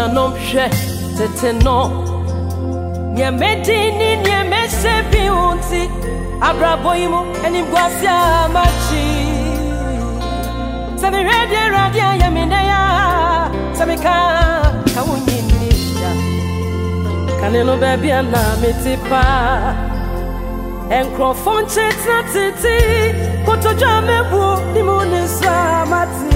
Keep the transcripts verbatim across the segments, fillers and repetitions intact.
nuanom hwe tete no nye medini nye mesebi unti abraboyimo eni gwasia machi sami ready ready ya mineya sami ka kawunyini ya kaneno baby na mitipa encrofon cheta titi kotoja mebu limonesa mati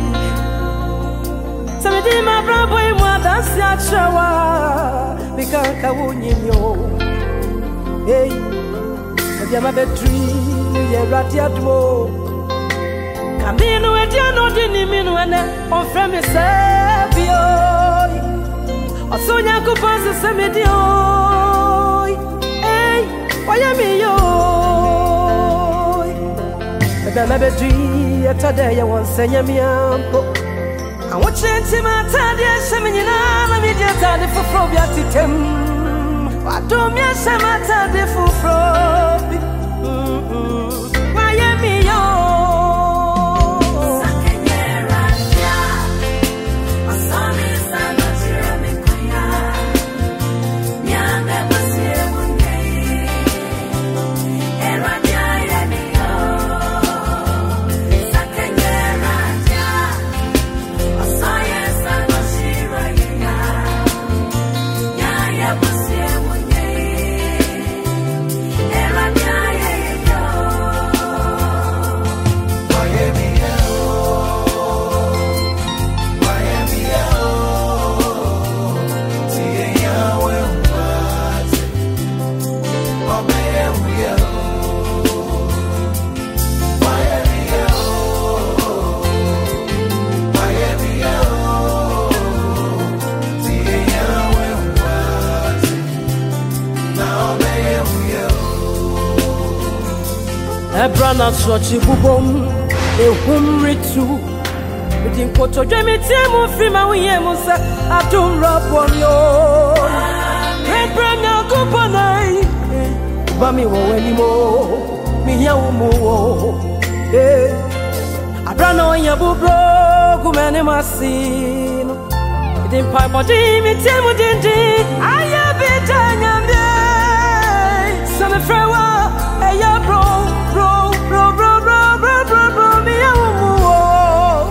sami di ma braboyimo adansi achawa bikanka wunyinyo hey dia ma betri ye radia dmo kamino edia no dini minu ene on frame sabio osonya ko pose semedio hey oya mi yo dia ma betri etade ye won senya mi ampo I want you to my tadi semenyina na media tadi for frobia titem wa do mi asema tadi for frobi why am yo sakenyera ya asami sana tira mikuya nyanga basie munye era ya mi yo sakenyera ya Ebrana sochi bubom ehum ritu Udin koto dwemi tiemu fima wiye musa Adum rabonyo Ebrana kuponai Bami waweni mo Miya umuwo Abrana wanya bubro Kumene masino Udin paipo dimi tiemu dindi Aya bita nyambye Same frewa Eya bro Bro, bro, bro, bro, bro, bro, bro, me a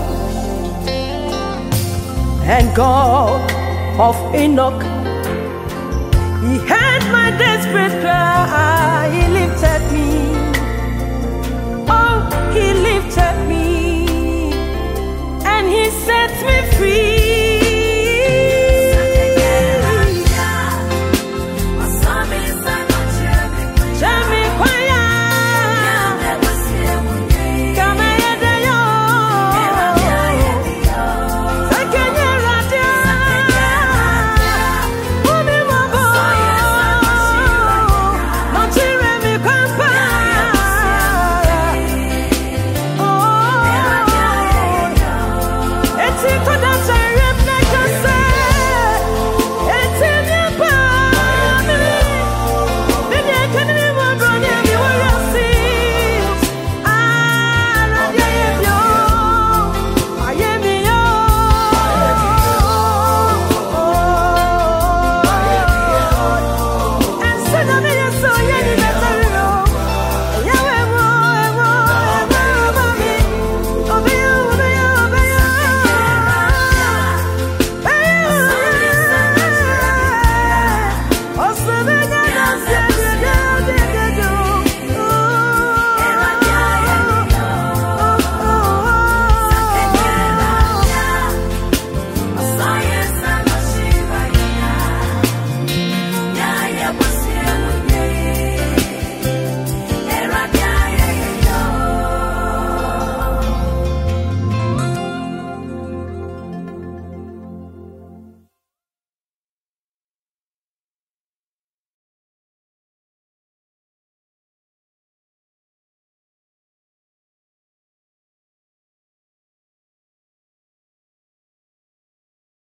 and God of Enoch, He heard my desperate cry, He lifted me